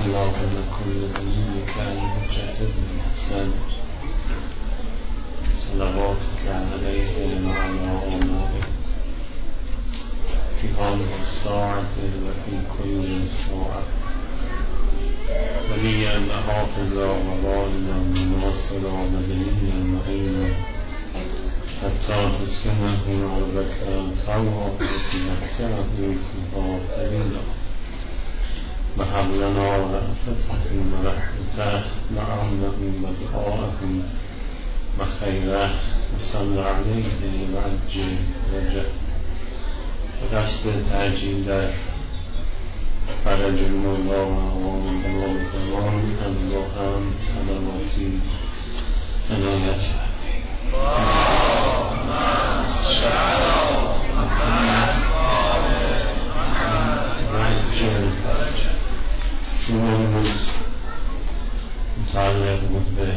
الله لكل وليك الحجة ابن الحسن صلواتك عليه وعلى آله في هذه الساعة وفي كل ساعة وليا وحافظا ووالدا وناصرا ودليلا معينا حتى تسكنه أرضك طوعا وتمتعه فيها قليلا وهب لنا رأفتهم ورحمته وأمنهم ودعاءهم وخيره وصل عليه وعجل وجه قصد تعجیل در فرج المولا و عوام بلال زمان الله هم صلواتی عنایت شما امروز متعلق بود به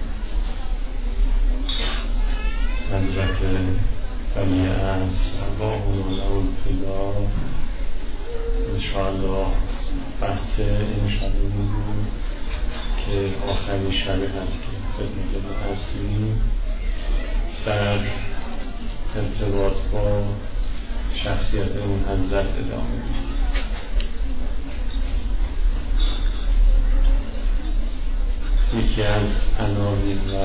حضرت ولی از الله و الفدا انشاءالله بحث این شبه بود که آخرین شبه هست که خدمت هستیم در ارتباط با شخصیت اون حضرت ادامه میدیم. یکی از عناوین و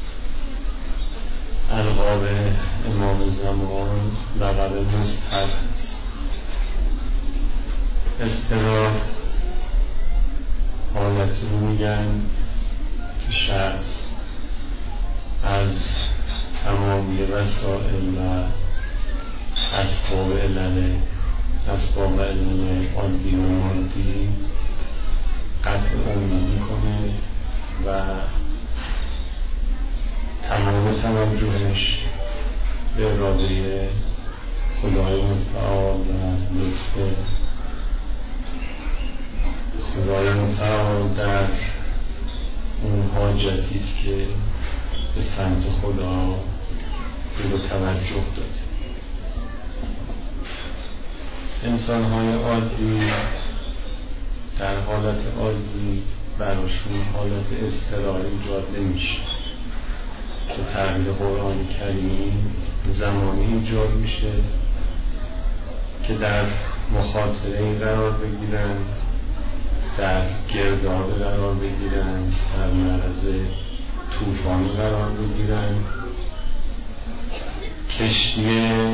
القاب امام زمان لقب مضطر است. اضطرار حالتی رو میگن که شخص از تمامی وسائل و اسباب علل عادی و مادی قطع عمری میکنه و تمام توجهش به اراده خدای متعال و لطف خدای متعال در اون حاجتی است که به سمت خدا به توجه داده. انسان‌های عادی در حالت عادی براشون حالت اضطرار ایجاد نمیشه که تعبیر قرآن کریم زمانی ایجاد میشه که در مخاطره قرار بگیرن، در گرداب قرار بگیرن، در معرض طوفان قرار بگیرن، کشتی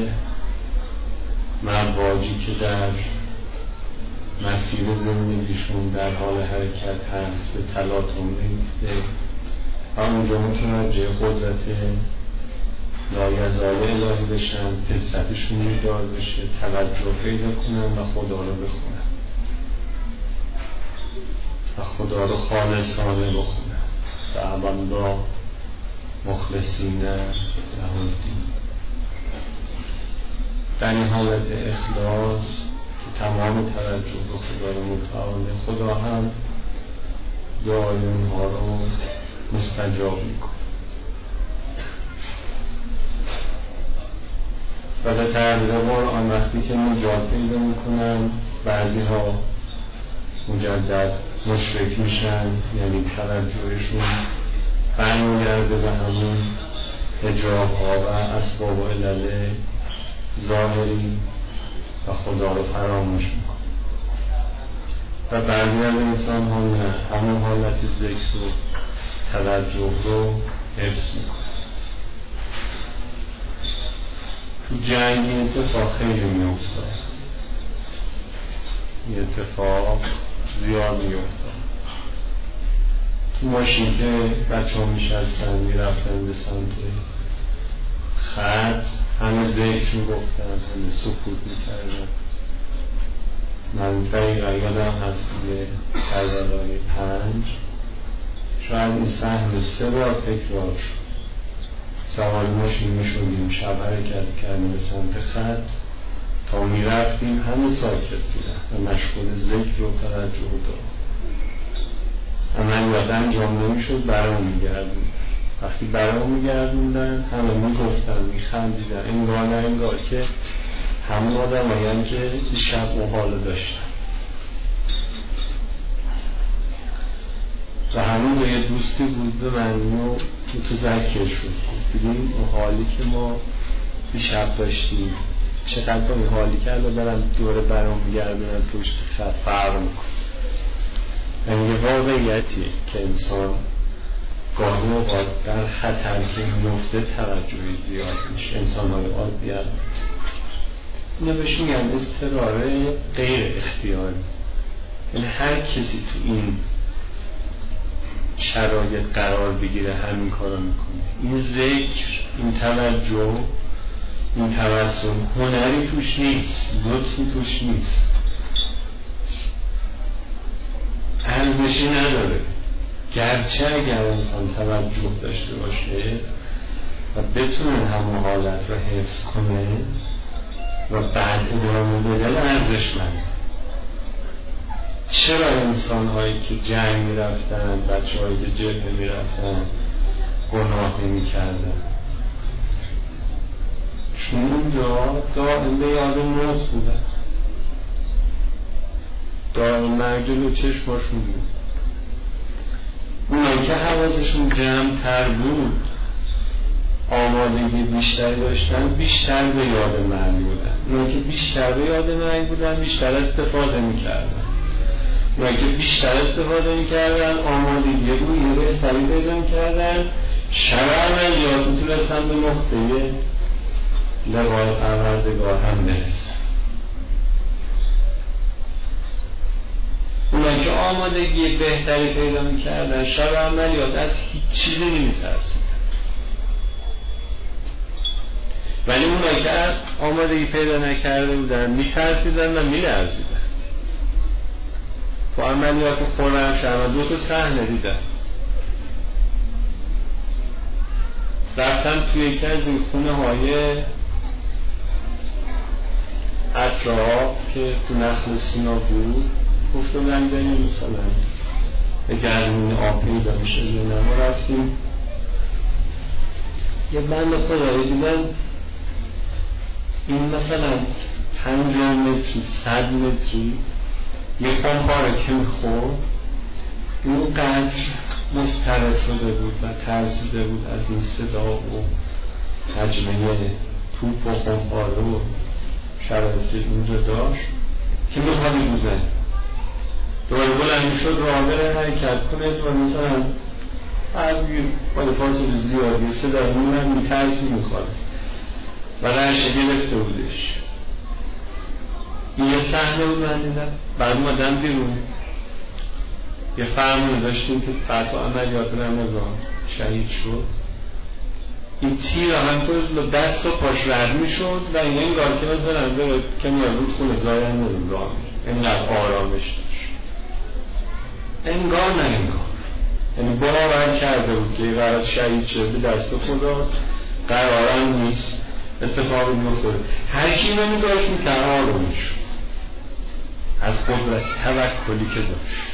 مواجی که در مسیر زندگیشون در حال حرکت هست به تلاطم میفته و اونجا متوجه قدرت لایزاله الهی بشن، فطرتشون بیدار بشه، توجه پیدا کنن و خدا رو بخونن و خدا رو خالصانه بخونن و عبدا مخلصین له الدین. در این حالت اخلاص که تمام توجه به خدا رو متعال، خدا هم دعای اونها رو مستجاب میکنه و به تعبیر قرآن وقتی که نجات پیدا میکنن بعضی ها مجدد مشرک میشن، یعنی توجهشون برمیگرده به همون حجاب ها و اسباب و علل ظاهری و خدا رو فراموش میکنه و بعضی از انسان ها نه، همون حالت ذکر و توجه رو حفظ میکنه. تو جنگ این اتفاق خیلی میافتاد، این اتفاق زیاد میافتاد. تو ماشین که بچه ها میشستن میرفتن به سمت خط، همه ذکر میگفتن، همه سکوت میکردن. من دقیقا یادم هست که کربلای 5 شاید این صحنه 3 بار تکرار شد. سوار ماشین میشدیم، شب حرکت کردیم به سمت خط، تا میرفتیم همه ساکت بودن و مشغول ذکر و توجه و دعا. عملیات انجام نمیشد، برام میگردون. وقتی برام میگردوندن همه میگفتن، میخندیدن، انگار نه انگار که همون آدم هایی که شب و حال داشتن. و همون یه دوستی بود به من و متذکر شد ببین اون حالی که ما دیشب داشتیم چقدر با این حالی که الان دارم دوره برام میگردونم پشت خط فرق میکنه. یعنی یه واقعیتیه که انسان گاهی اوقات در خطر که میفته توجهی زیاد میشه. انسان‌های عادی اینا بهش میگن اضطرار غیر اختیاری. یعنی هر کسی تو این شرایط قرار بگیره همین کارو میکنه. این ذکر، این توجه، این توسل هنری توش نیست، لطفی توش نیست، ارزشی نداره. گرچه اگر انسان توجه داشته باشه و بتونه همون حالت رو حفظ کنه و بعد ادامه بده ارزشمند. چرا انسان هایی که جنگ میرفتن، بچه هایی که جبهه میرفتن گناه نمی کردن؟ چون اونجا دائم به یاد موت بودن، دائم مرگ جلو چشماشون بود. اونایی که حواسشون جمع تر بود، آمادگی بیشتری داشتن، بیشتر به یاد مرگ بودن. اونایی که بیشتر به یاد مرگ بودن بیشتر استفاده میکردن. اونایی که بیشتر استفاده میکردن آمادگی روی بهتری پیدا کردن. شرع عملیات میتونستن به نقطه لقای پروردگار هم برسن. اونایی که آمادگی بهتری پیدا میکردن شرع عملیات از هیچ چیزی نمیترسیدن. ولی اونایی که آمادگی پیدا نکرده بودن میترسیدن و میلرزیدن. تو عملیات خرمشهر دو تا صحنه دیدن. رفتم توی یکی از این خونه های اطراف که تو نخل سینا بود، گفتم بریم مثلا به گرمین آب پیدا میشه ما رفتیم. یه بند خدایی دیدم این مثلا 50 متری 100 متری یه پاره که میخورد اون قدر مضطرب شده بود و ترسیده بود از این صدا و حجمه توپ و خمپاره و شرایطی که اونجا داشت که میخواد میگوزن دوباره بلند میشد راه بره حرکت کنه و مثلا از باید فاصله زیادی صدا میمون میترسی میخواد و رهشه گرفته بودش. این یه صحنه بود من دیدم. بعد اومدم بیرون یه فرمونه داشتیم که فتح عملیات رمضان شهید شد. این تیر همطور دست و پاش رد می شد و این انگار که مثلا که میاد خونه زاین نمیم راه می اینقدر آرامش داشت. انگار نه انگار، یعنی باور کرده بود که قرار شهید شد دست خدا قرارم نیست اتفاقی میفتاد. هر کی اینو نگاهش میکرد آروم میشد از قدرت توکلی که داشت،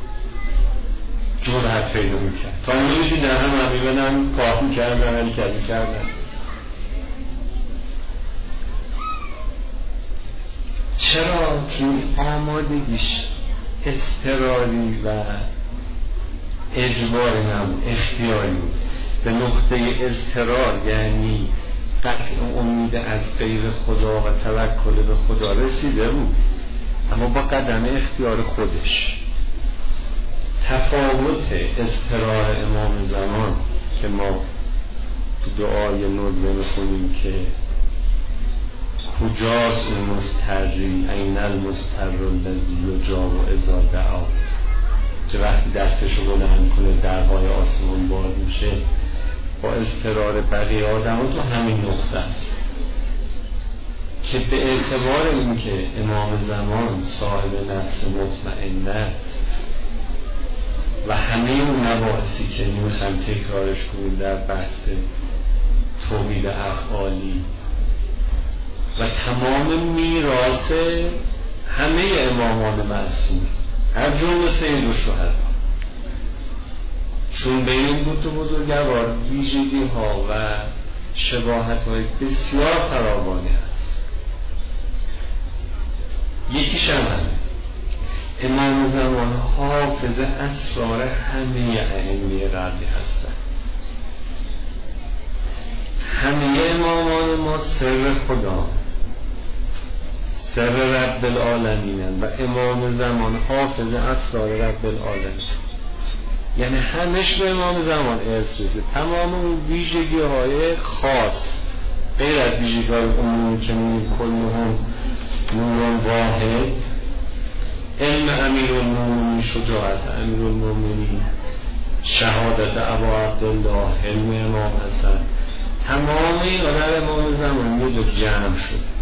جرأت پیدا میکرد. تا اونو دیدن هم عمیقا کار میکردن ولی کردی کردن. چرا؟ چون آمادگیش اضطراری و اجباری نبود، اختیاری بود. به نقطه اضطرار یعنی قطع امید از غیر خدا و توکل به خدا رسیده بود، اما با قدم اختیار خودش. تفاوت اضطرار امام زمان که ما تو دعای ندبه میخونیم که کجاست اون مضطری، این المضطر الذی یجاب اذا دعا، که وقتی دستشو بلند کنه درهای آسمان باز میشه. با اضطرار بقیه آدم ها تو همین نقطه است که به اعتبار این که امام زمان صاحب نفس مطمئن است و همه اون مباحثی که میخوایم تکرارش کنیم در بحث توحید افعالی و تمام میراث همه امامان معصوم از جمله سید الشهدا، چون به این بود تو بزرگوار ویژگی ها و شباهت های بسیار فراوانی هست. یکیش هم امام زمان حافظ اسرار همه ائمه قبلی هستند. همه امامان ما سر خدا، سر رب العالمین و امام زمان حافظ اسرار رب العالمین. یعنی همش به امام زمان ارث رسید. تمام اون ویژگی های خاص غیر از ویژگی های عمومی که میگیم کلهم نور واحد، علم امیرالمومنین، شجاعت امیرالمومنین، شهادت ابا عبدالله، علم امام حسن، تمام این در امام زمان یه جا جمع شد.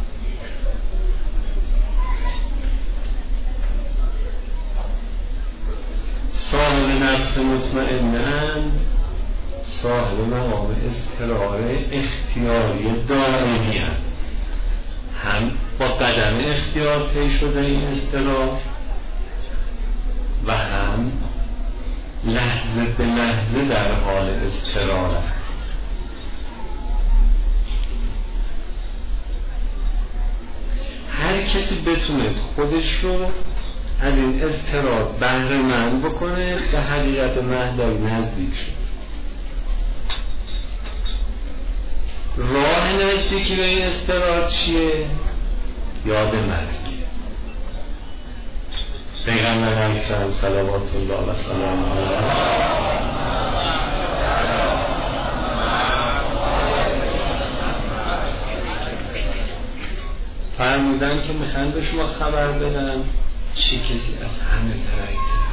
صاحب نفس مطمئنند، صاحب مقام اضطرار اختیاری دائمی هست. هم با قدم اختیار طی شده این اضطرار و هم لحظه به لحظه در حال اضطرار هست. هر کسی بتونه خودش رو از این اضطرار بهره مند بکنه به حقیقت مهدوی نزدیک شد. راه نزدیکی به این اضطرار چیه؟ یاد مرگ. پیغمبر اکرم صلوات الله و سلام علیه فرمودن که میخوان به شما خبر بدن چه کسی از همه زرنگ‌تر.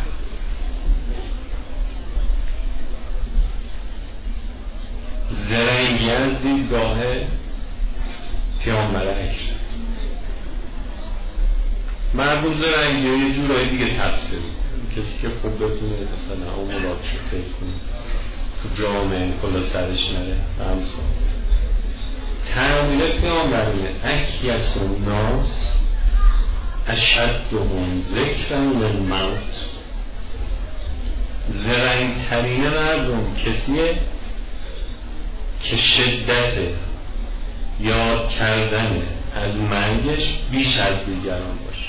زرنگی از دیدگاه پیامبر اکرم. مربوط زرنگی یه جورایی دیگه تفسیر کسی که خوب بتونه مثلا اموراتش رو طی کنه، تو جامعه کلا سرش نره و همسان. تعبیر پیامبر اینه اکیس الناس اشدهم ذکرا للموت. زرنگترین مردم کسیه که شدت یاد کردن از مرگش بیش از دیگران باشه.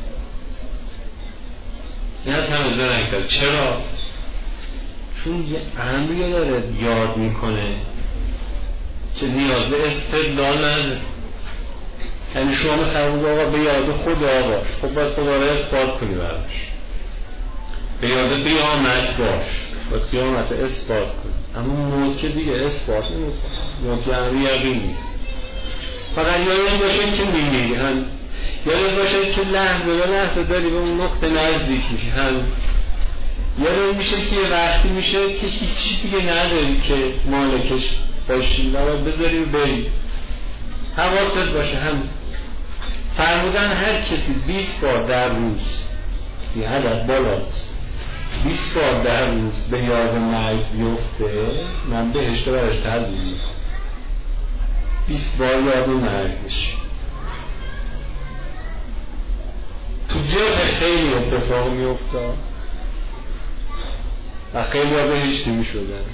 این از همه زرنگتر. چرا؟ چون یه امری داره یاد میکنه که نیاز به استدلال نداره. یعنی شما میخواید آقا به یاد خدا باش، خب باید خدا را اثبات کنی براش. به یاد قیامت باش، باید قیامت اثبات کنی. اما موت که دیگه اثبات نمیکنه، موت یعنی یقینی. فقط یاد باشه که میمیری، یاد باشه که لحظه به لحظه داری به اون نقطه نزدیک میشی. یاد میشه که یه وقتی میشه که هیچی دیگه نداری که مالکش باشی و بذاری و بری. حواست باشه. هم فرمودن هر کسی 20 بار در روز، یه عدد بالاست، 20 بار در روز به یاد مرگ بیفته، من بهشت برش تعظیم میکنم. 20 بار یاد مرگ بشه. تو جبه خیلی اتفاق میفته و خیلی ها بهشتی میشدن.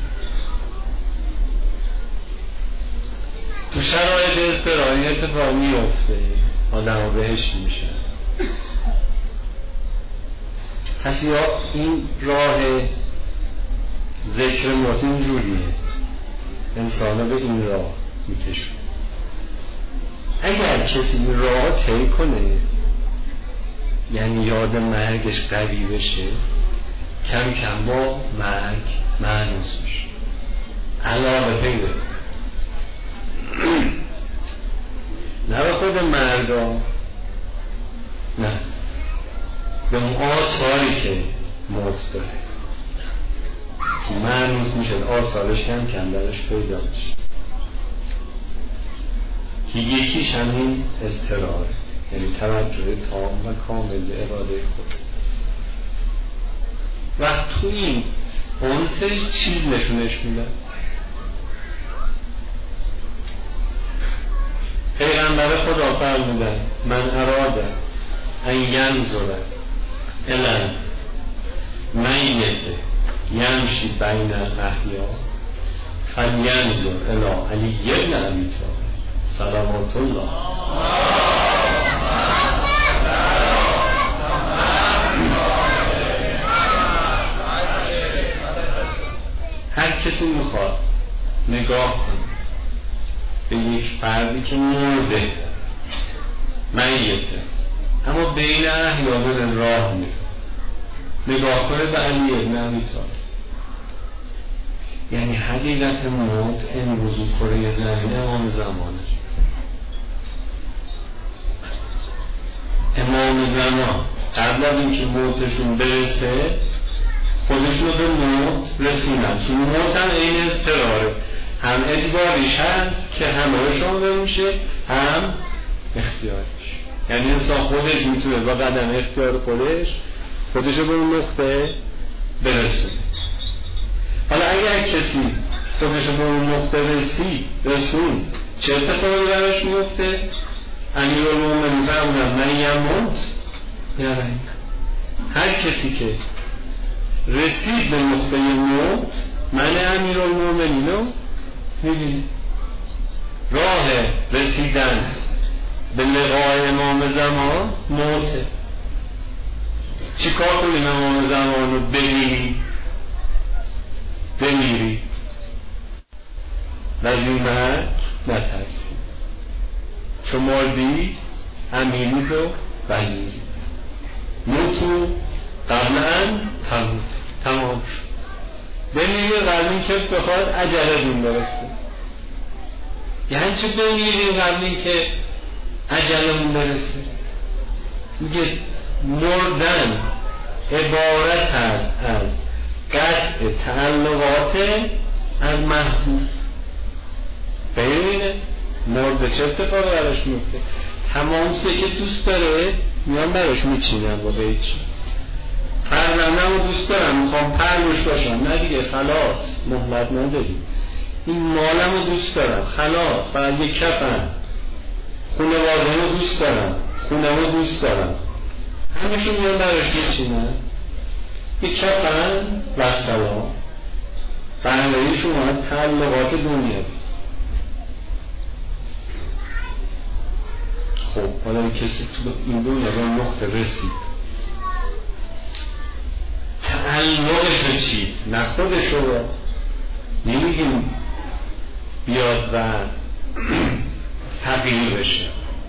تو شرایط اضطراری اتفاق میفته، آدم ها بهشتی میشن. کسی ها این راه ذکر موت اینجوریه، انسان ها به این راه میکشن. اگر کسی این راه طی کنه، یعنی یاد مرگش قوی بشه، کم کم با مرگ مانوس میشه، علاقه پیدا کنه. نه به خود مردا، نه به اون آثاری که موت داره مانوس میشه، آثارش کم کم درش پیدا میشه. که یکیش همین اضطراره، یعنی توجه تام و کامل به اراده خود. وقت تو این اون سری چیز نشونش میده. پیغمبر خدا فرمودن من اراده ان ینظر الی میت یمشی بین الاحیاء فلینظر الی علی بن ابی طالب صلوات الله. کسی میخواد نگاه کنه به یک فردی که مرده میته اما بین احیا داره راه میره، نگاه کنه به علی ابن ابی طالب، یعنی حقیقت موت امروز کره زمین امام زمانه. امام زمان قبل از اینکه موتشون برسه خودشون به موت رسیدن، چون موت هم این اضطراره، هم اجباریش هست که همه شامل میشه، هم اختیاریش، یعنی انسان خودش میتونه با قدم اختیار خودش به اون نقطه برسونه. حالا اگر کسی خودش به اون نقطه رسون چه اتفاقی براش میفته؟ امیرالمومنین فرمودن من یموت یعنی هر کسی که رسید به نقطه موت من امیرالمومنین رو میبینه. راه رسیدن به لقای امام زمان موته. چی کار کنیم امام زمان رو بمیری و از این مرد نترسیم، شما دید امیری رو وزیری موتو قبل ان تمام شد، بمیری قبل این که بخواد اجلتون برسه. یعنی چه بمیری قبل این که اجلمون برسه؟ میگه مردن عبارت هست از قطع تعلقات از محبوب. ببینه مرد چه اتفاقی براش میفته؟ تمام چیزی که دوست داره میان براش میچینن با بیچی. پرونم رو دوست دارم میخوام پرلوش باشم، نه دیگه خلاص مهلت نداریم. این مالم رو دوست دارم خلاص فقط یک کفن. خانواده رو دوست دارم، خونه رو دوست دارم، همشون میان براش میچینن. یک کفن و سلام برنامه شما تعلقات دنیا. خب حالا کسی تو این دنیا از آن نقطه رسید، تعلقش رو چید، نه خودش رو نمیگیم بیاد و تغییر بشه،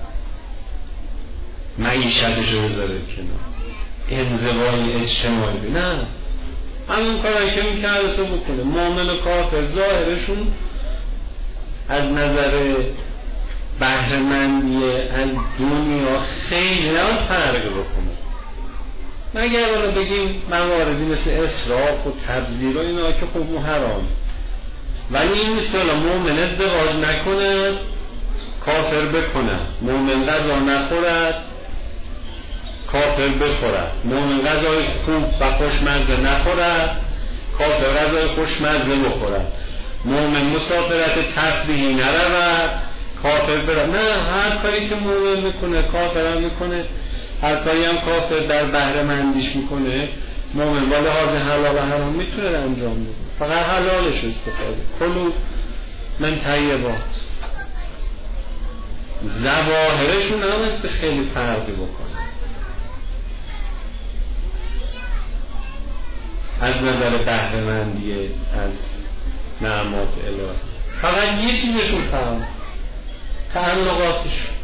معیشتش رو بذاره کنار، انزوای اجتماعی، نه همون کارهایی که میکرده سو بکنه. مومن و کافر ظاهرشون از نظر بهره‌مندی از دنیا خیلی فرق بکنه، مگر بالا بگیم مواردی مثل اسراف و تبذیر و اینا که خب حرام، ولی این نیست که مومن ازدواج نکنه کافر بکنه، مومن غذا نخورد کافر بخورد، مومن غذای خوب و خوشمزه نخورد کافر غذای خوشمزه بخورد، مومن مسافرت تفریحی نرود کافر برد. نه، هر کاری که مومن میکنه کافر هم میکنه، هر کاری هم کافر در بهره مندیش میکنه مومن با لحاظ حلال و حرام میتونه انجام بده، فقط حلالش استفاده. کلوا من طیبات. ظواهرشون هم است خیلی فرقی بکنه از نظر بهره مندی از نعمات الهی. فقط یه چیزشون فرق، تعلقاتشون.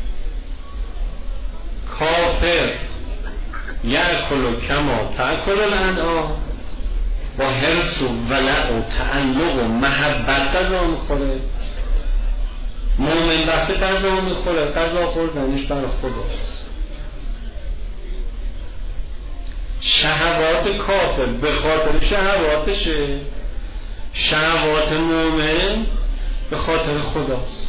کافر یأکل کما تأکل الانعام، با حرص و ولع و تعلق و محبت غذا میخوره. مومن وقتی غذا میخوره غذا خوردنش برای خداست. شهوات کافر به خاطر شهواتشه، شهوات مومن به خاطر خداست.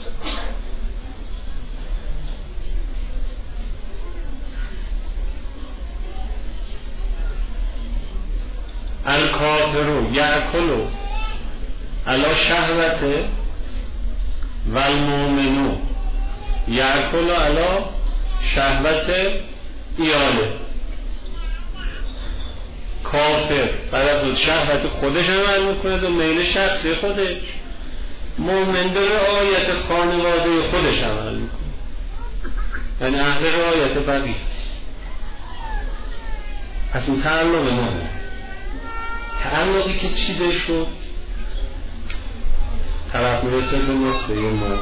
الکافر یأکل علی شهوته و المؤمن یأکل علی شهوت ایاله. کافر بر از شهوت خودش عمل میکنه و میل شخصی خودش، مؤمن داره رعایت خانواده خودش عمل میکنه، یعنی اهل رعایت بقیه. پس این تعلق مؤمن، تعلقی که چیده شد طرف میرسه به نقطه موت،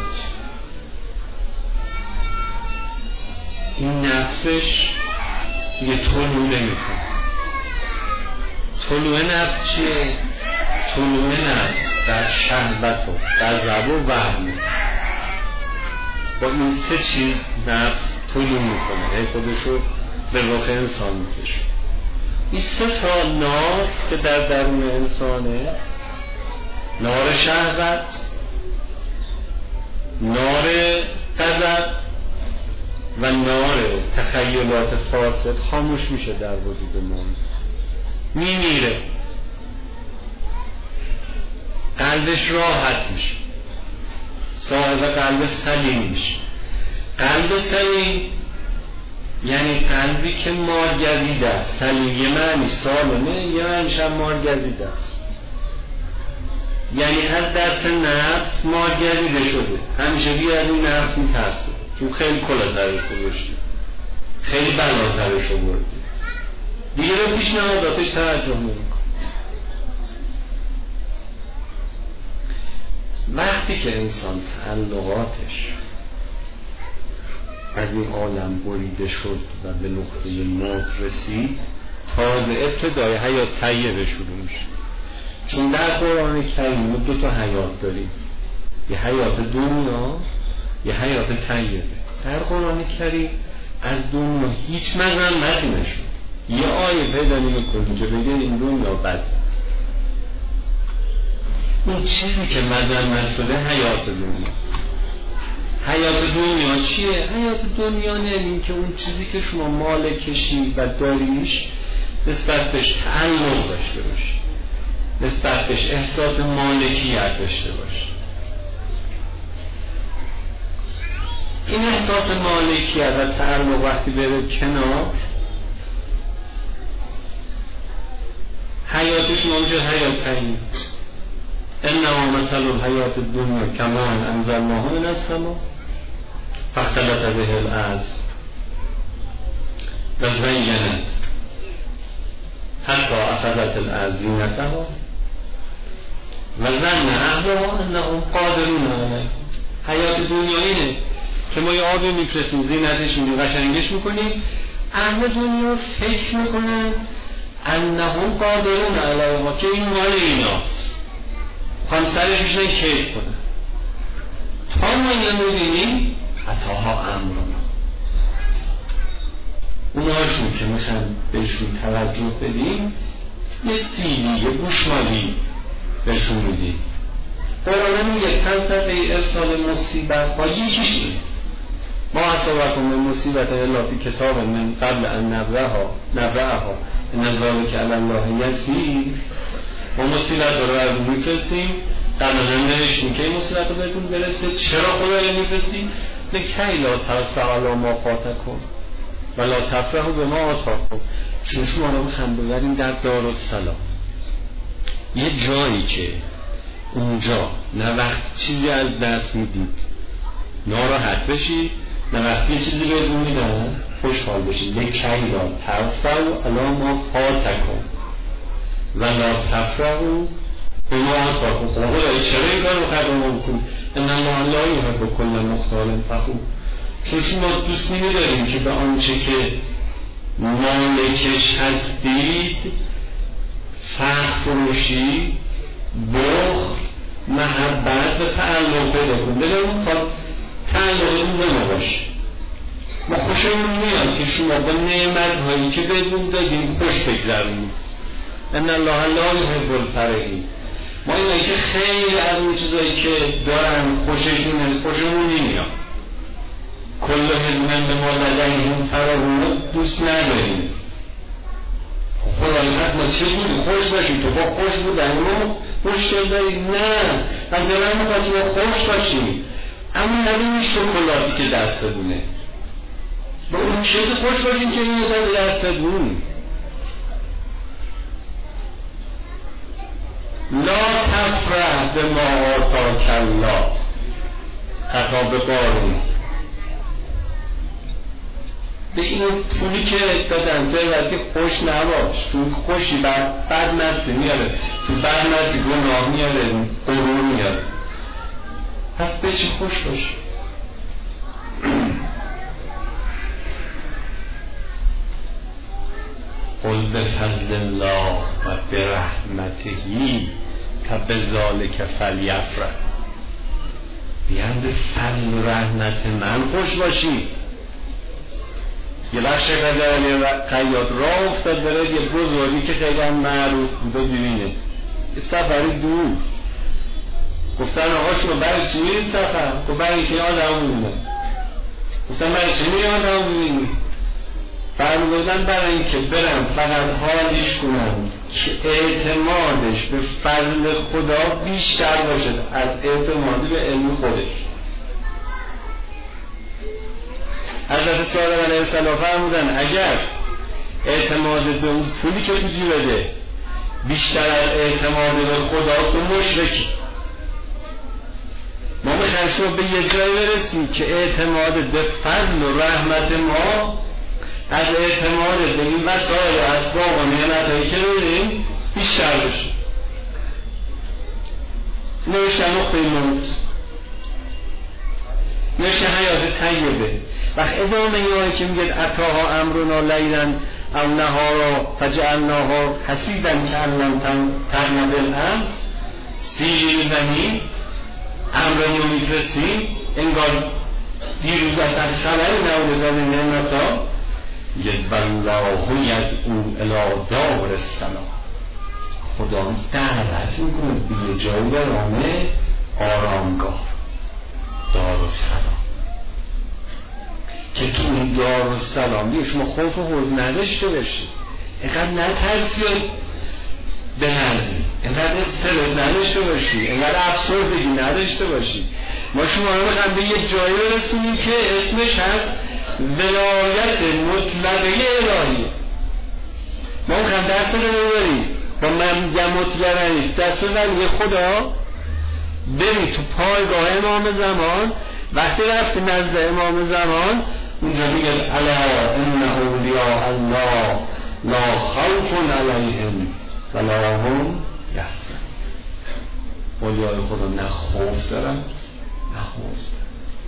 این نفسش دیگه طلوع نمیکنه. طلوع نفس چیه؟ طلوع نفس در شهوت و غضب و وهم، با این سه چیز نفس طلوع میکنه، خودشو به رخ انسان میکشه. این سه تا نار که در درون انسانه، نار شهوت، نار غضب و نار تخیلات فاسد خاموش میشه در وجود ما، میمیره، قلبش راحت میشه، صاحب قلب سلیم میشه. قلب سلیم یعنی قلبی که مارگزیده است. سلیم یه معنی سالمه، یه معنیش هم مارگزیده است، یعنی از دست نفس مارگزیده شده، همیشه بیا از این نفس میترسه، چون خیلی کلا سرش گذاشته، خیلی بلا سرش آورده، دیگه به پیشنهاداتش توجه نمیکنه. وقتی که انسان تعلقاتش از این عالم بریده شد و به نقطه موت رسید، تازه ابتدای حیات طیبه شروع میشه. چون در قرآن کریم دو تا حیات داریم، یه حیات دنیا، یه حیات طیبه. در قرآن کریم از دنیا هیچ مذمتی نشد، یه آیه پیدا نمی‌کنی که بگه این دنیا بده. اون چیزی که مذمت شده حیات دنیا. حیات دنیا چیه؟ حیات دنیا نمیم که اون چیزی که شما مالکشی و داریش نسبت بهش تعلق داشته باشی، نسبت بهش احساس مالکیت داشته باشی. این احساس مالکیت و تعلق وقتی بره کنار، حیاتش ممکن حیات طیب. انما مثل الحیات الدنیا کماء انزلناه من السماء فاختلط به الارض وزینت حتی اخذت الارض زینتها وظن اهلها انهم قادرون علیه. حیات دنیا اینه که ما یه آبی میفرستیم، زینتش میدیم، قشنگش میکنیم، اهل دنیا فکر میکنن انهم قادرون علیها که این مال ایناست، خواهم سرش میشنن کیف کنن. تا ما اینو میبینیم عطاها امرنا، اونهاشون که میخوان بهشون توجه بدیم یه سیلی، یه گوشمالی بهشون میدیم. قرآن میگه فلسفه ارسال مصیبت با یکیش این ما اصابکم من مصیبت الا فی کتاب من قبل ان نبرأها ان ذلک علی الله یسیر. ما مصیبت رو براتون میفرستیم، قبل از نوشتیم که این مصیبت رو بهتون برسه. چرا خدای میفرستیم؟ لکی لا تأسوا علی ما فاتکم ولا تفرحوا بما آتاکم. چون شما رو میخوام ببریم در دارالسلام، یه جایی که اونجا نه وقت چیزی از دست میدید ناراحت بشید، نه وقت یه چیزی بهتون میدن خوشحال بشید. لکی لا تأسوا علی ما فاتکم ولا تفرحوا بما آتاکم. خدای چرا این کار رو خدمت بکنید؟ ان الله لا یحب کل مختال فخور. چون شما دوست نمی‌داریم که به آنچه که مالکش هستید فخر فروشی، بخل، محبت و تعلق پیدا کنید. بگم تا تعلقتون به ما باشه. ما خوشمون میاد که شما با نعمت‌هایی که بهتون دادیم خوش بگذرونید. ان الله لا یحب الفرحین. ما اینایی که خیلی از اون چیزایی که دارن خوششون هست خوشمون نمیاد، کل حزب بما لدیهم فرحون دوست نداریم. خدایی هست ما چجوری خوش باشیم؟ تو با خوش بودن ما مشکل داریم؟ نه، من دارم میخواستیم خوش باشیم، اما نبینی شکلاتی که دست بونه با اون چیز خوش باشیم که این دست بون. لا تفرح بما آتاک الله. خطاب قارون به این پولی که دادن ثروتی خوش نباش، تو خوشی بد مستی میاره، تو بد مستی گناه میاره، غرور میاره. پس به چی خوش باشه. قل بفضل الله و برحمتهی فبذلک فلیفرح. بیان به فضل و رحمت من خوش باشی. یه بخش قدر قیاد راه افتاد برای یه بزرگی که خیلی هم معروف بوده ببینه، یه سفری دور. گفتن آقا شما برای چی میرید سفر؟ گفت برای اینکه آدم میبینه. گفتن برای چی میرید آدم میبینی؟ فرمودن برای اینکه برم فقط حالیش کنم که اعتمادش به فضل خدا بیشتر باشه از اعتمادی به علم خودش. حضرت صادق علیه السلام فرمودن اگر اعتماد به اون پولی که تو جیبته بیشتر از اعتماد به خدا تو مشرکی. ما میخوایم شما به یه جایی برسیم که اعتماد به فضل و رحمت ما از اعتماد به این وسایل و اسباب و نعمتایی که داریم بیشتر بشه. نوشتن نقطه موت، نوشتن حیات طیبه. وقت ادامه یه که میگه اتاها امرنا لیلا او نهارا فجعلناها حسیدا کأن تغن بالامس. سیری زمین امرنو میفرستیم انگار دیروز اصلا خبری نبوده از این نعمتا. ید والله یدعو الی دار السلام. خدا دعوت میکنه به یه جایی برامه آرامگاه، دارالسلام، که تو این دارالسلام دیگه شما خوف و حزن نداشته باشی، اینقدر نترسی و بنرزی، اینقدر استرس نداشته باشی، اینقدر افسردگی نداشته باشی. ما شما رو میخوایم به یک جایی برسونیم که اسمش هست ولایت مطلقه الهیه. ما میخوایم دست رو ببریم با من میگم مطلقه دست رو ببریم خدا بری تو پایگاه امام زمان. وقتی رفتی نزد امام زمان اونجا میگه الا ان اولیاء الله لا خوف علیهم ولا هم یحزنون. اولیاء خدا نه خوف دارن نه حزن.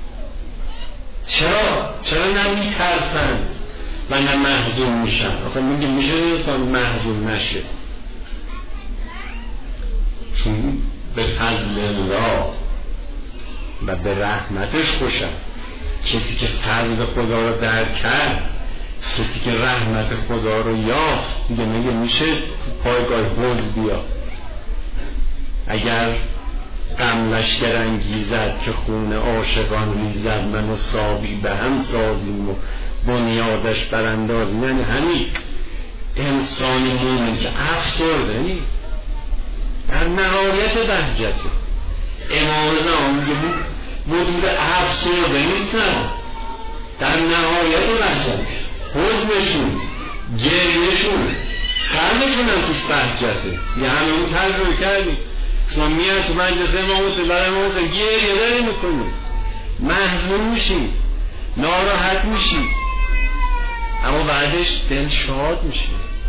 چرا نمیترسن و نه محزون میشن؟ آخه میگه میشه انسان محزون نشه چون به فضل الله و به رحمتش خوشن. کسی که فضل خدا رو درک کرد، کسی که رحمت خدا رو یافت، میگه میشه پایگاه حوض بیا. اگر غم لشکر انگیزد که خون عاشقان ریزد، من و صابی به هم سازیم و بنیادش براندازیم. یعنی همین انسان مومن که افسرده نی در نهایت بهجته. امام زمان میگه موجود افسرده نیستن، در نهایت بهجته، حزنشون گریهشون قلبشون هم توش بهجته. یه همه اون تجربه کردیم. شما میاد تو مجلس امام حسین برای امام حسین گریه داری میکنی، محزون میشی، ناراحت میشی، اما بعدش دل شاد میشه.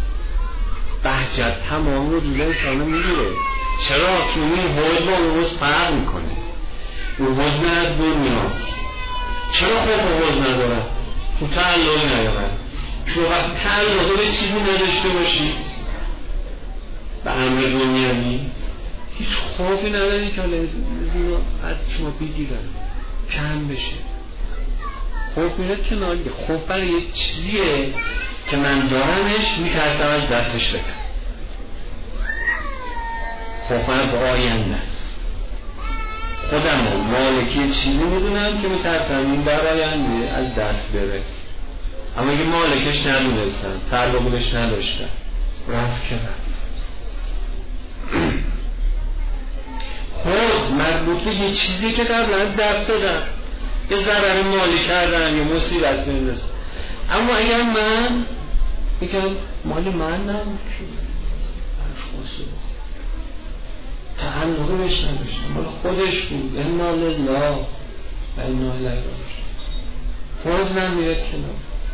بهجت تمام رو جلوی انسانو میگیره. چرا؟ چون این حوض با اون حوض فرق میکنه. اون حوض نه از دنیاست. چرا خوف حوض ندارن؟ تو تعلقی ندارن. چون وقتی تعلقی به چیزی نداشته باشی به امر دنیوی هیچ خوفی نداری که از شما بگیرن کم بشه. خوف میره کنار. خوف برای یه چیزیه که من دارمش میترسم از دستش بدم. خوف من به آینده است. خودم مالکی چیزی میدونم که میترسم این در آینده از دست بره، اما اگه مالکش ندونستم، تعلقش نداشتم، رفت که رفت. حوض مربوط به یه چیزی که قبلا دست دادم، یه ضرر مالی کردن یا مصیبت میرسه. اما اگر من میگم مالی من نبود که تعلقی بهش نداشتم، مال خودش بود، انا لله و انا الیه راجعون. حوض نمیاد کنار.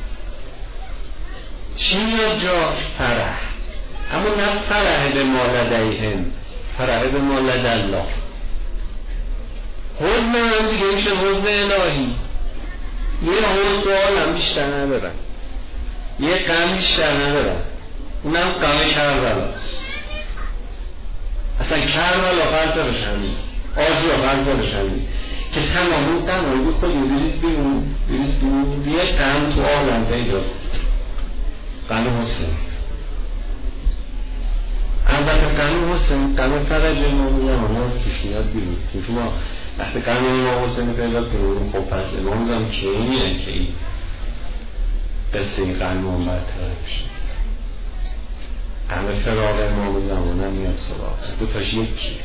چی یا جاش؟ فرح. اما نه فرح به ما لدیهم، فرح به ما لدی الله. حزن هم دیگه میشه حزن الهی. یه حزن تو عالم بیشتر ندارن، یه غم بیشتر ندارن، اونم غم کربلا. اصلا کربلا فرزارش همین، آزیا فرزارش همین که تمام اون غم بود خودی بریز بیرون یه غم تو عالم پیدا، غم حسین. البته غم حسین غم فرج امام زمان هاست که میاد بیرون، چون ما وقتی غم امام حسین پیدا کنیم خب پس امام زمان که اینه که این قصه این غم هم برطرف میشه. غم فراق امام زمان هم میاد سراغ، دو تاش یکیه.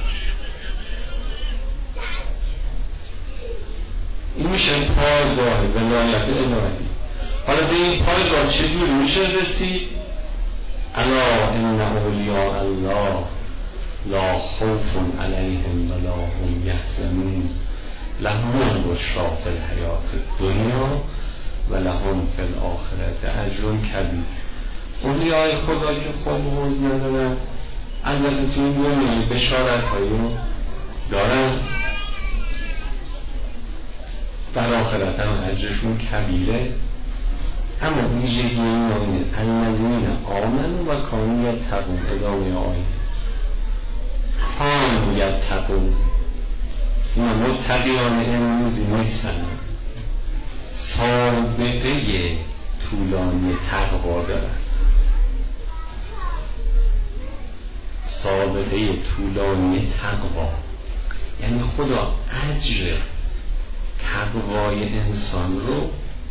این میشه پایگاه ولایت الهی. حالا به این پایگاه چجوری میشه رسید؟ الا ان اولیاء الله لا خوف علیهم ولا هم یحزنون لهم البشری فی الحیاة الدنیا و لهم فی الآخرة اجر کبیر. اولیاء خدا که خواب و حزن ندارن، البته تو این دنیای بشارت هایی دارن، در آخرت هم اجرشون کبیره. اما ویژگی این آینه الذین آمنوا و کانوا یتقون، ادامه آینه کانوا یتقون، اینا متقیان امروزی نیستن، سابقه طولانی تقوا دارن، سابقه طولانی تقوا. یعنی خدا اجر تقوای انسان رو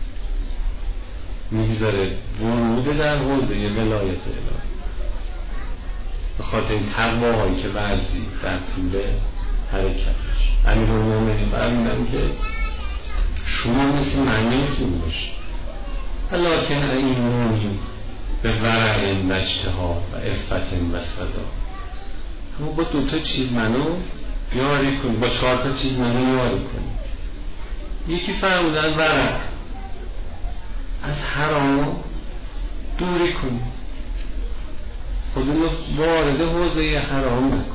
میگذاره ورود در حوزه ولایت الهی، به خاطر این تقواهایی که ورزی در طول حرکتش. امیرالمومنین فرمودن که شما مثل من نمیتونی باشی، لکن اینونی به ورع و اجتهاد و عفت و صدا. اما با 2 چیز منو یاری کنی، با 4 چیز منو یاری کنی. یکی فرمودن ورع، از حرام دوری کنی، خودمون وارد حوزه حرام نکن،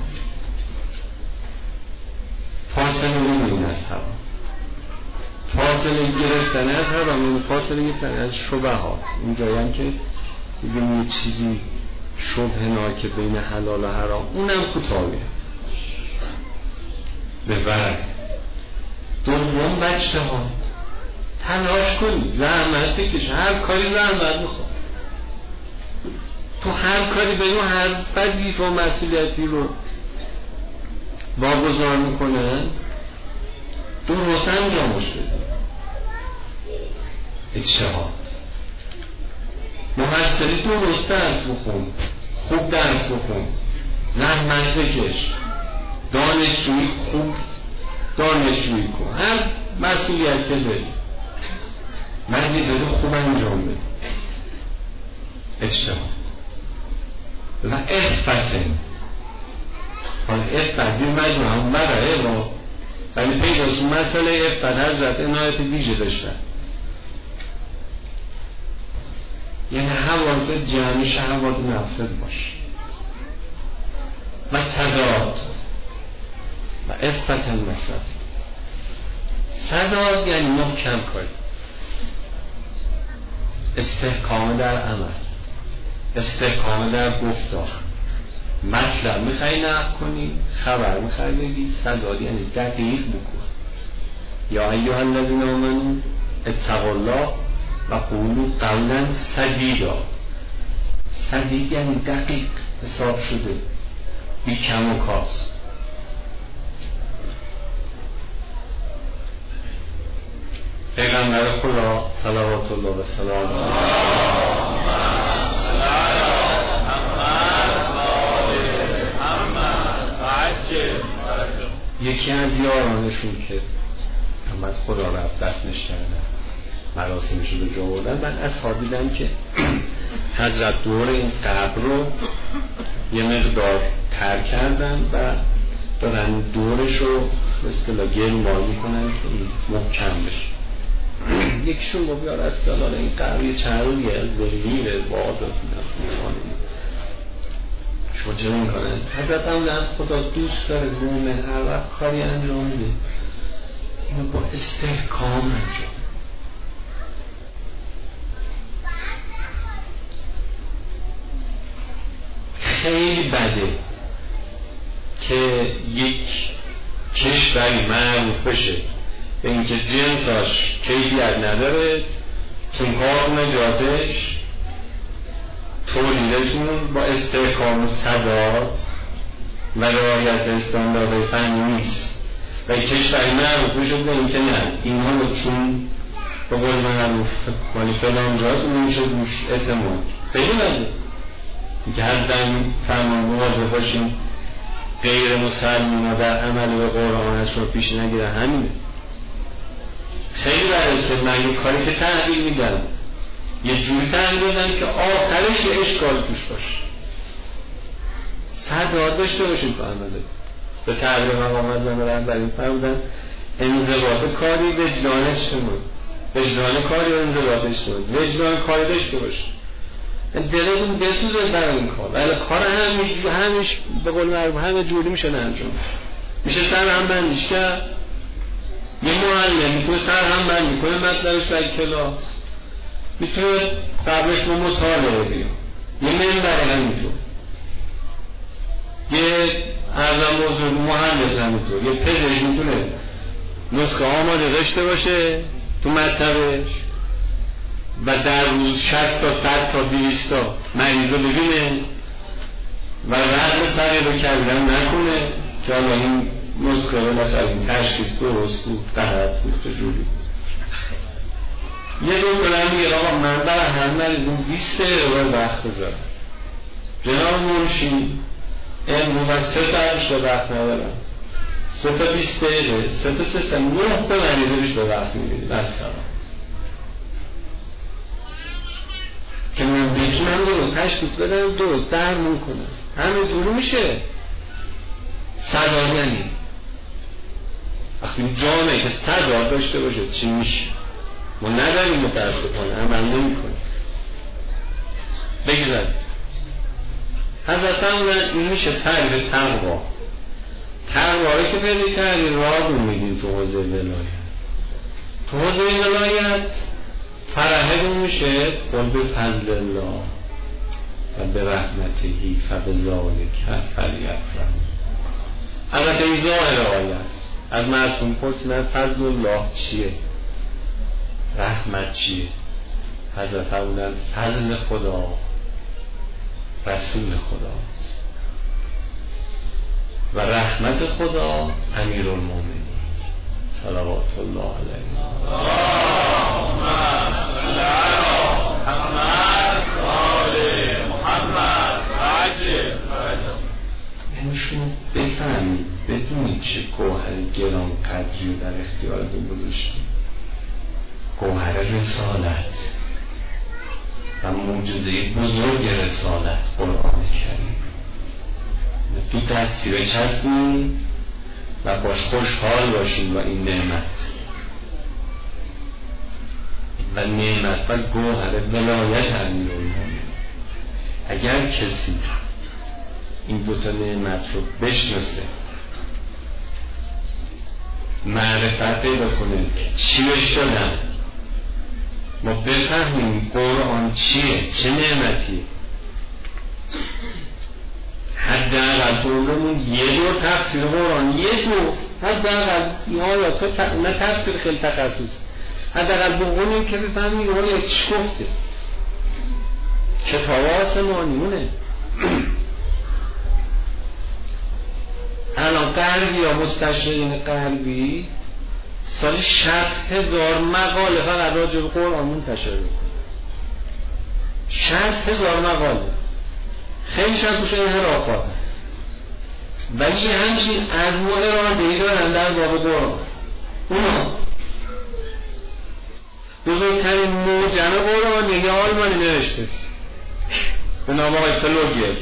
فاصله نگیرین از حرام. فاصله گرفتن از حرام یعنی فاصله گرفتن از شبهات. اینجایی هم که بگیم یه چیزی شبهناک بین حلال و حرام، اونم کوتاهیه به ورع. دوم اجتهاد، تلاش کنی، زحمت بکش، هر کاری زحمت میخواد. تو هر کاری بدون هر وظیفه و مسئولیتی رو واگذار میکنن، درست انجامش بده. اجتهاد، محصلی درست درس بخون، خوب درس بخون، زحمت بکش، دانشجویی خوب دانشجویی کن، هر مسئولیتی داری خوب انجام بده. اجتهاد و عفت. حالا عفت این مجموعه هم مرعه ما، ولی پیداست مسئله عفت حضرت عنایت ویژه داشتن. یعنی حواست جمعش حواس نفست باش و صداد و عفت المصد. صداد یعنی محکم کاری، استحکام در عمل، استحکام در گفتار. مطلب میخوایی نقل کنی، خبر میخوایی بگی، صداد یعنی دقیق بکن. یا ایها الذین آمنوا اتقوا الله و قولوا قولا سدیدا. سدید یعنی دقیق، حساب شده، بی کم و کاس. پیغمبر خدا صلوات الله و سلام یکی از یارانشون که محمد خدا رفت دفنش کردن، مراسمش رو به جا بردن، من اصحاب دیدم که حضرت دور این قبر رو یه مقدار تر کردن و دارن دورش رو به اصطلاح گل مال میکنن که این محکم بشه. یکیشون با بیار از دلال این قبر یه چرویه از دلیره باد رو شما چه نمی کنن؟ حضرت هم در خدا دوست داره مومن هر وقت کاری انجام میده اینو با استحکام انجام. خیلی بده که یک کشوری معروف بشه به اینکه جنساش کیفیت نداره، چون نجاتش تولیدشون با استحکام و صدا و رعایت استانداردهای فنی نیست و کشوری معروف بشه به اینکه نه اینها رو چون به قول معروف مالی فلان جاست نمیشه روش اعتماد. خیلی بده که هر دم فرمان مواظب باشیم غیر مسلمان ها در عمل به قرآنش رو پیش نگیره. همینه. خیلی برسته من یک کاری که تحویل میدن یه جوری تحویل بدن که آخرش یه اشکال توش باشه. صداد داشته باشیم فرمانده به تعبیر مقام اعظم رهبری فرمودن انضباط کاری وجدانش کنید، وجدان کاری و انضباطش کنید، وجدان کاری داشته باشه، دلتون بسوزه برای این کار. ولی کار همیش به قول معروف همه جوری میشه انجام میشه سر هم بندیش کرد. یه معلم میتونه سر هم بند میکنه مطلبش در کلاس، میتونه قبلش با مطالعه بگیم، یه منبر همینطور، یه ارزم بزرگ مهندس همینطور، یه پزشک میتونه نسخه آماده داشته باشه تو مطلبش و در روز 60 تا 100 تا 200 تا مریض رو ببینه و رقم سری رو کردن نکنه که حالا این نسخه رو مثلا این تشخیص درست بود قهرت بود به جوری. یه دو کنم میگه آقا من برای هم مریضون 20 دقیقه وقت بذارم، جناب منشی امروز من 3 ساعت بیشتر وقت ندارم، 3 تا 20 دقیقه 3 تا 3 تا 9 تا مریض بیشتر وقت میگیرید مثلا که من بتونم درست تشخیص بدم درست درمون کنم. همه جوری میشه. صدا یعنی وقتی جامعه که صدا داشته باشه چی میشه؟ ما نداریم متاسفانه، عمل نمی کنیم. بگذاریم حضرت فرمودن این میشه تعریف تقوا. تقوا که پیدا کردی راه رو میدیم تو حوزه ولایت. تو حوزه ولایت فرهمون میشه قل به فضل الله و به رحمتهی فبذالک فلیفرحوا. البته این ظاهر آیه است. از معصوم پرسیدن فضل الله چیه؟ رحمت چیه؟ حضرت فرمودن فضل خدا رسول خداست و رحمت خدا امیرالمومنین صلوات الله علیه. اللهم صل علی محمد و آل محمد عجل. یعنی شما بفهمید بدونید چه گوهر گران قدری رو در اختیارتون گذاشتید. گوهر رسالت و معجزه بزرگ رسالت قرآن کریم تو دستی بچسبید و باش خوشحال باشید با این نعمت و نعمت و گوهر ولایت امیرالمومنین. اگر کسی این دوتا نعمت رو بشناسه معرفت پیدا کنه که چی بهش دادن، ما بفهمیم قرآن چیه، چه نعمتیه، حداقل طولمون یه دور تفسیر قرآن، یه دور حداقل یا تو نه تفسیر خیلی تخصص، حداقل بخونیم که بفهمیم این آیه چی گفته. کتاب آسمانیونه. الان غربی یا مستشرقین غربی سالی 60,000 مقاله فقط راجع به قرآن منتشر میکنه. 60,000 مقاله، خیلی شد توش انحرافات هست ولی همچین عزم و اراده‌ای دارن در باب قرآن. اونا بزرگترین موجم قرآن یه آلمانی نوشته به نام آقای فلوگل.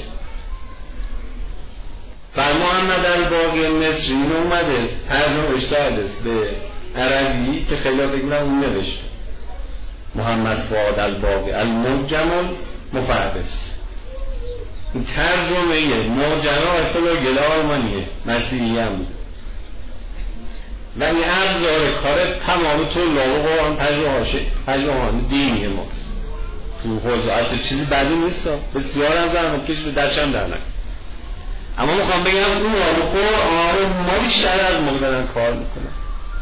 بر محمد الباقی مصری این اومده ترجمهش کرده به عربی که خیلی فکر می‌کنم اون نوشته محمد فؤاد الباقی المعجم المفردس. این ترجمه معجم آقای فلوگل آلمانیه، مسیحی هم بود. و این ابزار کار تمام طلاب قرآن پژوهان دینی ماست تو حوزه چیزی بدی نیست، بسیار هم زحمت کش به درشم در نکن. اما میخوام بگم اون قرآن ما بیشتر از ما دارن کار میکنن.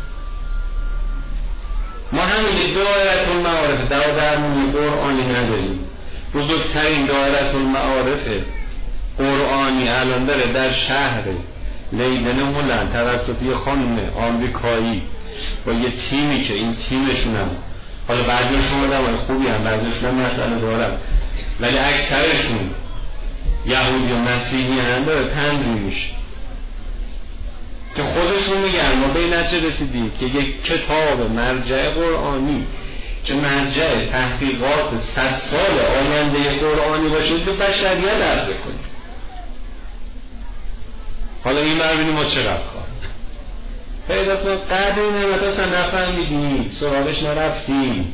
ما همین دایره المعارف درمون قرآنی نداریم. بزرگترین دایره المعارف قرآنی الان داره در شهر لیدن هلند توسط یه خانم آمریکایی با یه تیمی که این تیمشون هم حالا بعضیشون آدمای خوبی هم بعضیشون هم مسئله دارن ولی اکثرشون یهودی و مسیحی هم داره تنظیم میشه که خودشون میگن ما به این نتیجه رسیدیم که یک کتاب مرجع قرآنی که مرجع تحقیقات 100 سال آینده قرآنی باشه به بشریت عرضه کنیم. حالا این مربینی ما چقدر کار پیداست ما قدر این نعمت اصلا نفهمیدیم، سراغش نرفتیم.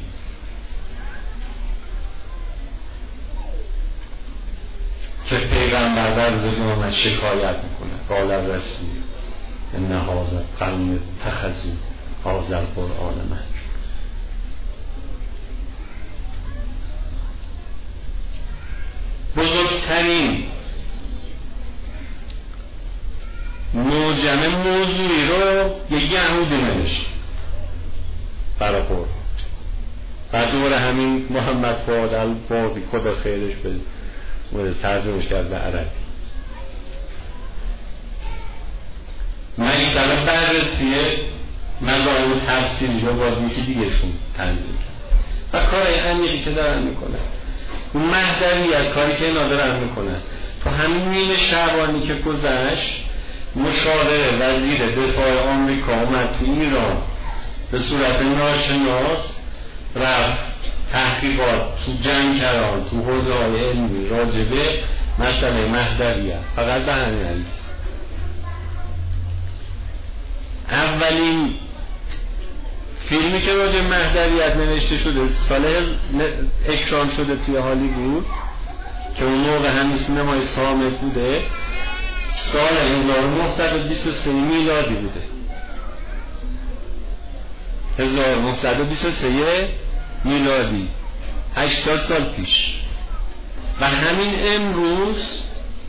که پیغمبر در روز قیامت شکایت میکنه قال الرسول ان هذا قوم اتخذوا هذا القرآن مهجورا. بزرگترین موجم موضوعی رو یک یهودی نوشت برای قرآن و دور همین محمد فؤاد البابی خدا خیرش بده مورد ترجمهش کرد به عربی. من این داره بررسی مذاهب تفسیری رو باز میکی دیگهشون تنظیم کرد و کارهای عمیقی که دارن میکنن اون مهدویت کاری که اینا دارن میکنن. تو همین نیمه شعبانی که گذشت مشاور وزیر دفاع آمریکا اومد تو ایران به صورت ناشناس رفت تحقیقات تو جنگران تو حوزه های علمی راجبه مسئله مهدویت فقط به همین علمی. اولین فیلمی که راجع مهدویت نوشته شده سال اکران شده توی هالیوود که اون موقع همین سینمای صامت بوده سال 1923 میلادی بوده. 1923 میلادی 80 سال پیش و همین امروز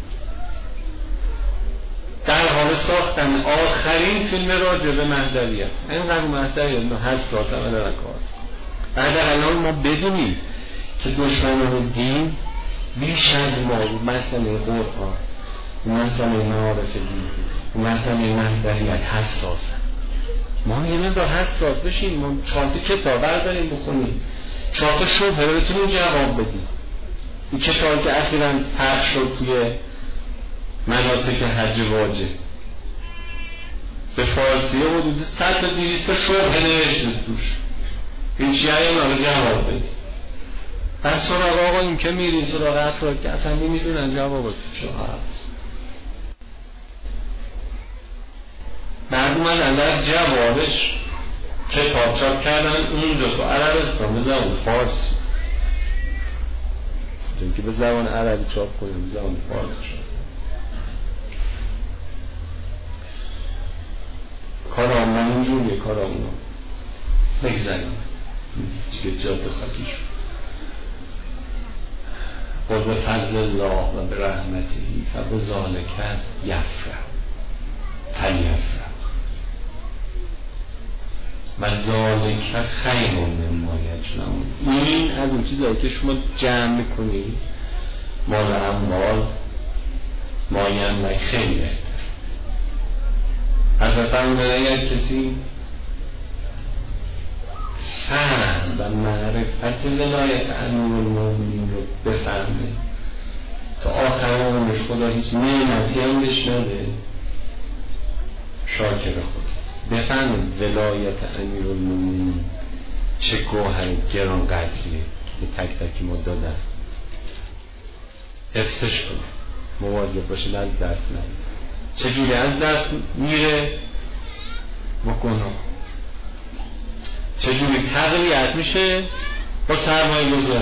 در حال ساختن آخرین فیلم راجع به مهدویت. اینقدر مهدویت حساس هم دارن کار. بعد الان ما بدونیم که دشمنان دین بیش از ما رو مسئله قرآن مسئله معارف دین مسئله مهدویت حساسن. ما یه مقدار حساس بشیم، ما 4 کتاب برداریم بخونیم 4 شبهه رو بتونیم جواب بدیم. این کتابی که اخیراً پخش شد توی مناسک حج واجب به فارسی حدود 100 تا 200 شبهه نوشته توش. هیچی اینا رو جواب بدیم. پس سراغ آقا این که میریم سراغ افراد که اصلا نمیدونن جوابات چه هست. بعد اومدن در جوابش کتاب چاپ کردن اونجا تو عربستان به زبان فارسی چون که به زبان عربی چاپ کنیم به زبان فارسی شد. کار آمون اینجوریه کار آمون بگذاریم چیه جاده خاکی شد. قل به فضل الله و به رحمتی فبذالک یفرح فلیفرح و ذالک خیر مما یجمعون. این از اون چیزایی که شما جمع میکنید مال اموال مایم و خیلی بهتر. حضرت فرمودن اگر کسی فهم و معرفت ولایت امیرالمومنین رو بفهمه تا آخر عمرش خدا هیچ نعمتی هم بهش نده شاکر خداست. بفهمه ولایت امیرالمومنین چه گوهر گران قدریه که تک تکی ما دادن. حفظش کنه مواظب باشه از دست نده. چجوری از دست میره بکنه چجوری تقویت میشه با سرمایه گذار.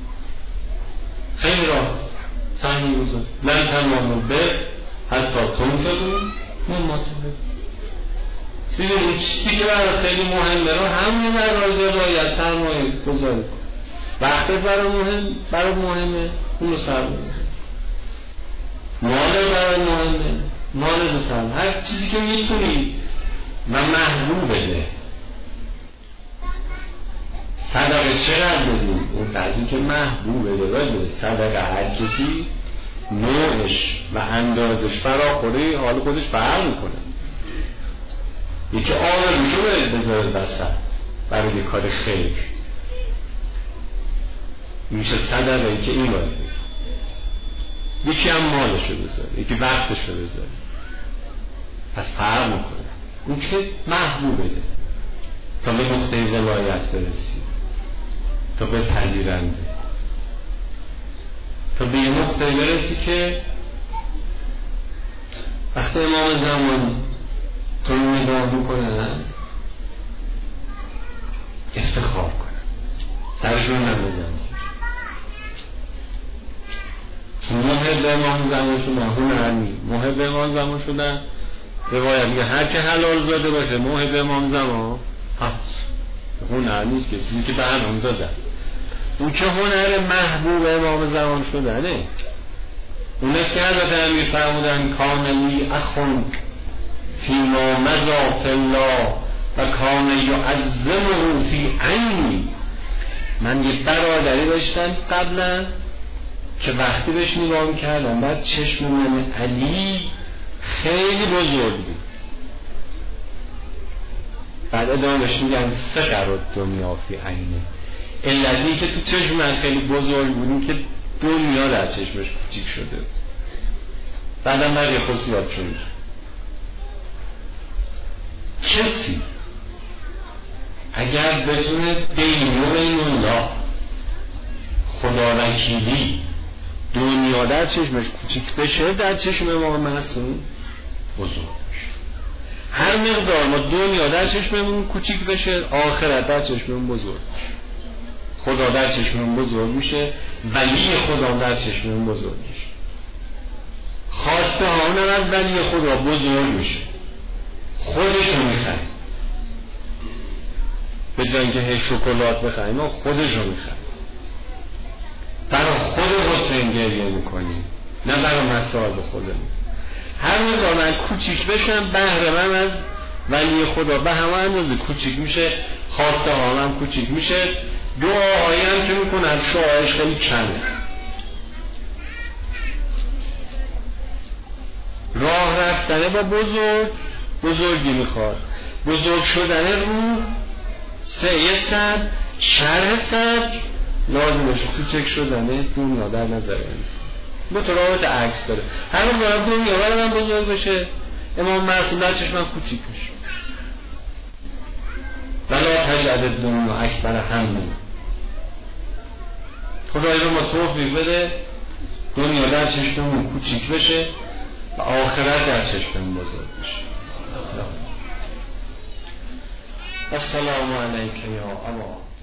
خیلی راه سرمایه گذار لن تنالوا البر حتی تنفقوا مما تحبون. ببین اون چیزی که برای خیلی مهمه رو همین مراحل باید سرمایه گذاری کن. وقتی برای مهمه اون رو سرمایه گذاری، مال برای مهمه مال رو سرمایه، هر چیزی که میتونی و محبوب بده. صدقه چقدر بدیم؟ اون قدری که محبوب بده. صدقه هر کسی نوعش و اندازش فراخوره حال خودش فرق میکنه. یکی آبروشو باید بذاره وسط برای کار خیر، میشه صدقه ای که این باید بده. یکی هم مالشو بذاره، یکی وقتشو بذاره، پس فرق میکنه. اون که محبوب بده تا به نقطه ولایت برسی، تا به پذیرنده، تا به یه نقطه برسی که وقتی امام زمان تو رو نگاه میکنن افتخار کنن، سرشون نمیزن. محب امام زمان شدن هنرمی، محب امام زمان شدن روایت میگه هر که حلال زاده باشه محب امام زمان هنر نیست که چیزی که برنامه دادن. اون که هنر محبوب امام زمان شدنه. اون است که حضرت امیر فرمودن کاملی اخون فیما مضا فی الله و کان یعظمه فی عینی. من یه برادری داشتم قبلا که وقتی بهش نگاه میکردم بعد چشم من علی خیلی بزرگ بود. بعد ادامهش میگن سقر الدنیا فی عینه. علتی که تو چشم من خیلی بزرگ بودیم که دنیا در چشمش کوچیک شده. بعدم بقیه خصوصیات شد. کسی اگر بتونه بین و بین الله خدا وکیلی دنیا در چشمش کوچیک بشه، در چشم امام معصوم بزرگ بشه. هر مقدار ما دنیا در چشممون کوچیک بشه، آخرت در چشممون بزرگ بشه. خدا در چشممون بزرگ میشه، ولی خدا در چشممون بزرگ میشه. خواسته ها اونم از ولی خدا بزرگ میشه، خودشو میخوایم. به جای اینکه شکلات بخوایم ما خودشو میخوایم. برای خود حسین گریه میکنیم، نه برای مسائل خودمون. هر موقع من کوچیک بشم بهره من از ولی خدا به همه اندازه کوچیک میشه، خواسته ها هم کوچیک میشه، دعاهایی هم که میکنم شعایش خیلی کمه. راه رفتنه با بزرگی میخواد. بزرگ شدنه رو سعی صد شرح صد لازمش کوچک شدنه دنیا در نظر انسان. مترابط عکس داره. هر موقع دنیا برای من بزرگ بشه امام معصوم در چشم کوچیک میشه. ولا تجعل دنیا اکبر همون. خدای رو ما توفیق بده دنیا در چشممون کوچیک بشه و آخرت در چشممون بزرگ بشه. السلام علیکم یا ابا.